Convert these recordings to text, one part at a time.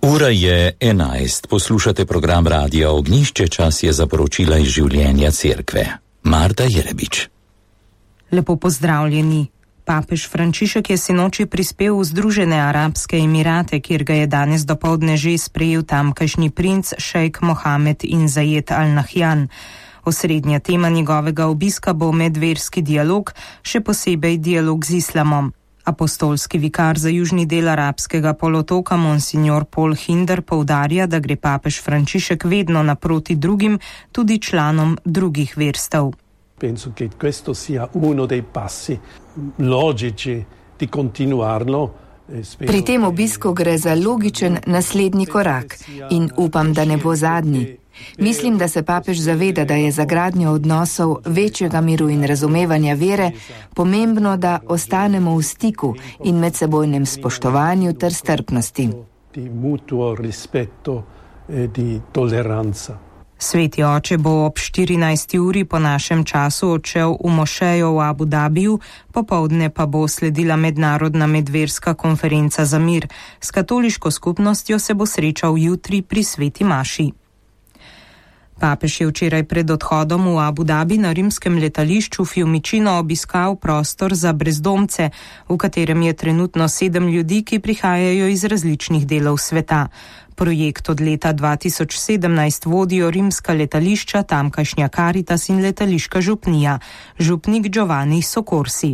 Ura je 11. Poslušate program Radia Ognjišče, čas je za poročila iz življenja cerkve. Marta Jerebič. Lepo pozdravljeni. Papež Frančišek je sinoči prispel v Združene arabske emirate, kjer ga je danes dopoldne že sprejel tamkajšnji princ šejk Mohamed bin Zayed Al Nahyan. Osrednja tema njegovega obiska bo medverski dialog, še posebej dialog z islamom. Apostolski vikar za južni del arabskega polotoka Monsignor Paul Hinder poudarja, da gre papež Frančišek vedno naproti drugim, tudi članom drugih verstev. Penso che questo sia uno dei passi logici di continuarlo. Pri tem obisku gre za logičen naslednji korak in upam, da ne bo zadnji. Mislim, da se papež zaveda, da je za gradnjo odnosov večjega miru in razumevanja vere pomembno, da ostanemo v stiku in medsebojnem spoštovanju ter strpnosti. Sveti oče bo ob 14. uri po našem času odšel v mošejo v Abu Dabiju, popoldne pa bo sledila mednarodna medverska konferenca za mir. S katoliško skupnostjo se bo srečal jutri pri sveti maši. Papež je včeraj pred odhodom v Abu Dhabi na rimskem letališču Fiumicino obiskal prostor za brezdomce, v katerem je trenutno 7 ljudi, ki prihajajo iz različnih delov sveta. Projekt od leta 2017 vodijo rimska letališča, tamkajšnja Caritas in letališka župnija. Župnik Giovanni Socorsi.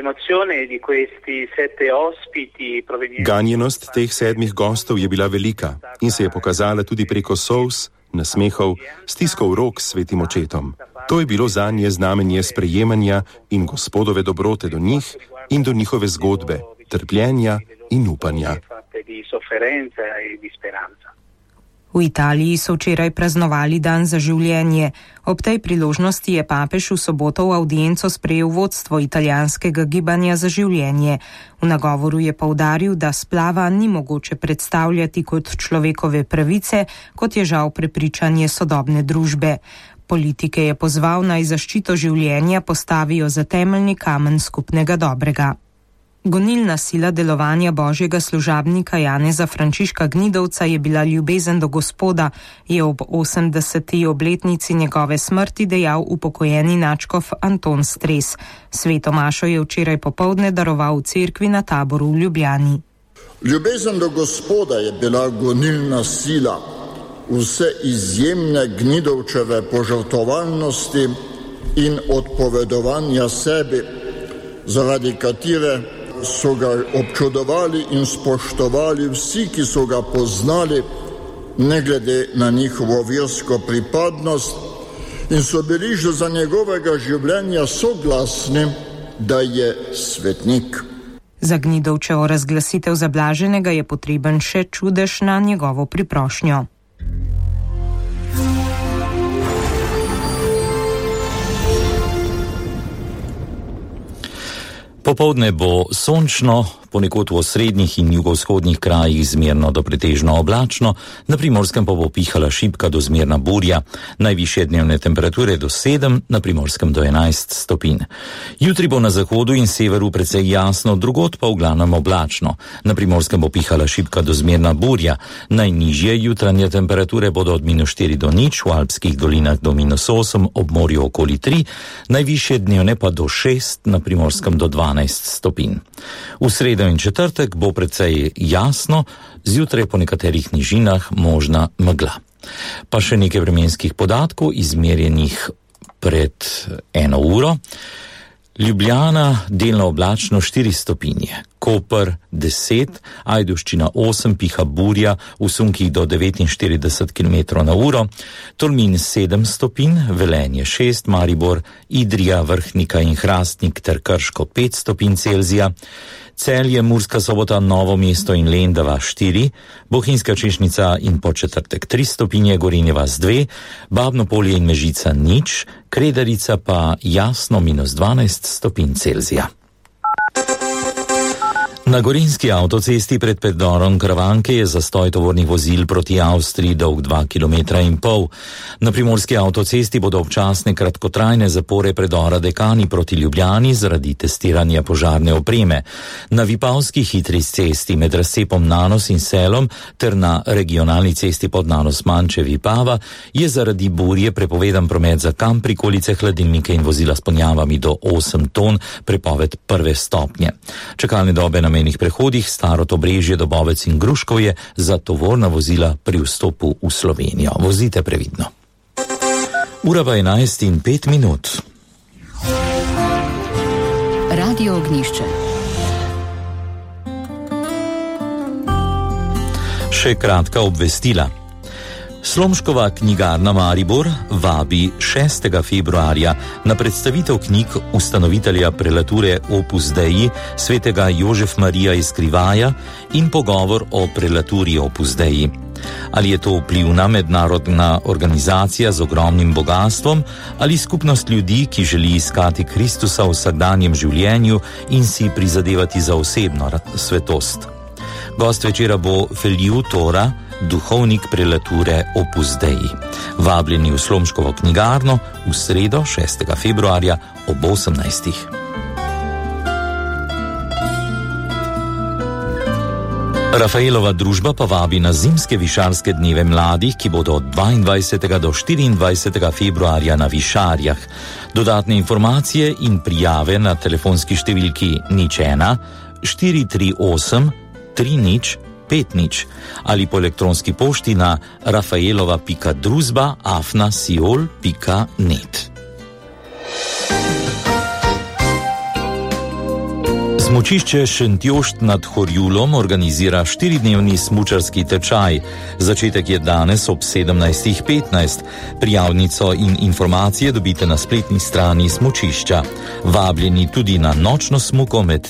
Ganjenost teh 7 gostov je bila velika in se je pokazala tudi preko solz, nasmehov, stiskov rok s svetim očetom. To je bilo zanje znamenje sprejemanja in Gospodove dobrote do njih in do njihove zgodbe, trpljenja in upanja. V Italiji so včeraj praznovali dan za življenje. Ob tej priložnosti je papež v soboto v audienco sprejel vodstvo italijanskega gibanja za življenje. V nagovoru je poudaril, da splava ni mogoče predstavljati kot človekove pravice, kot je žal prepričanje sodobne družbe. Politike je pozval, naj zaščito življenja postavijo za temeljni kamen skupnega dobrega. Gonilna sila delovanja božjega služabnika Janeza Frančiška Gnidovca je bila ljubezen do Gospoda, je ob 80. obletnici njegove smrti dejal upokojeni nadškof Anton Stres. Sveto mašo je včeraj popoldne daroval v cerkvi na Taboru v Ljubljani. Ljubezen do Gospoda je bila gonilna sila vse izjemne Gnidovčeve požrtvovalnosti in odpovedovanja sebi, zaradi katere so ga občudovali in spoštovali vsi, ki so ga poznali, ne glede na njihovo versko pripadnost, in so bili že za njegovega življenja soglasni, da je svetnik. Za Gnidovčevo razglasitev za blaženega je potreben še čudež na njegovo priprošnjo. Popoldne bo sončno, ponekod v osrednjih in jugovzhodnih krajih zmerno do pretežno oblačno, na Primorskem pa bo pihala šibka do zmerna burja, najvišje dnevne temperature do 7, na Primorskem do 11 stopinj. Jutri bo na zahodu in severu precej jasno, drugod pa v glavnem oblačno. Na Primorskem bo pihala šibka do zmerna burja, najnižje jutranje temperature bodo od -4 do 0, v alpskih dolinah do -8, ob morju okoli 3, najvišje dnevne pa do 6, na Primorskem do 12 stopinj. V sredo in četrtek bo precej jasno, zjutraj po nekaterih nižinah možna megla. Pa še nekaj vremenskih podatkov, izmerjenih pred 1 uro. Ljubljana delno oblačno 4 stopinje, Koper 10, Ajdovščina 8, piha burja, v sunkih do 49 km/h, Tolmin 7 stopinj, Velenje 6, Maribor, Idrija, Vrhnika in Hrastnik ter Krško 5 stopinj Celzija, Celje, Murska Sobota, Novo mesto in Lendava 4, Bohinjska Češnica in Podčetrtek 3 stopinje, Gorenje vas 2, Babno Polje in Mežica 0, Kredarica pa jasno -12 stopinj Celzija. Na gorenjski avtocesti pred predorom Kravanke je zastoj tovornih vozil proti Avstriji dolg 2,5 km. Na primorski avtocesti bodo občasne kratkotrajne zapore predora Dekani proti Ljubljani zaradi testiranja požarne opreme. Na Vipavski hitri cesti med razcepom Nanos in Selom ter na regionalni cesti pod Nanos Manče Vipava je zaradi burje prepovedan promet za kamp, prikolice, hladilnike in vozila s ponjavami do 8 ton, prepoved 1. stopnje. Čakalne dobe na mejnih prehodih Starod, Obrežje, Dobovec in Gruškovje za tovorna vozila pri vstopu v Slovenijo. Vozite previdno. Ura pa 11:05. Radio Ognjišče. Še kratka obvestila. Slomškova knjigarna Maribor vabi 6. februarja na predstavitev knjig ustanovitelja prelature Opus Dei svetega Jožef Marija Eskrivaja in pogovor o prelaturi Opus Dei. Ali je to vplivna mednarodna organizacija z ogromnim bogastvom ali skupnost ljudi, ki želi iskati Kristusa v vsakdanjem življenju in si prizadevati za osebno svetost? Gost večera bo Felju Tora, duhovnik prelature Opus Dei. Vabljeni v Slomškovo knjigarno v sredo 6. februarja ob 18. Rafaelova družba pa vabi na zimske višarske dneve mladih, ki bodo od 22. do 24. februarja na Višarjah. Dodatne informacije in prijave na telefonski številki 01 438 3050 ali po elektronski pošti na rafaelova.druzba@siol.net. Smučišče Šentjošt nad Horjulom organizira 4-dnevni smučarski tečaj. Začetek je danes ob 17:15. Prijavnico in informacije dobite na spletni strani smučišča. Vabljeni tudi na nočno smuko med